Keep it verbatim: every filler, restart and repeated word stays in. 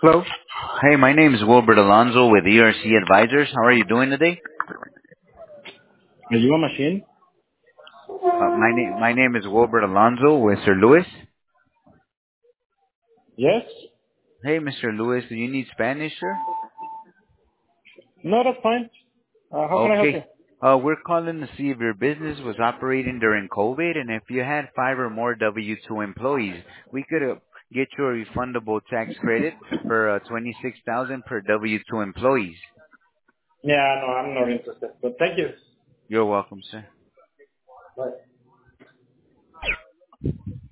Hello. Hey, my name is Wilbert Alonzo with E R C Advisors. How are you doing today? Are you a machine? Uh, my name my name is Wilbert Alonzo with Sir Lewis. Yes. Hey, Mister Lewis, do you need Spanish, sir? No, that's fine. Uh, how can I help you? Okay. Uh, we're calling to see if your business was operating during COVID, and if you had five or more W two employees, we could uh, get you a refundable tax credit for uh, twenty-six thousand per W two employees. Yeah, no, I'm not interested. But thank you. You're welcome, sir. Bye.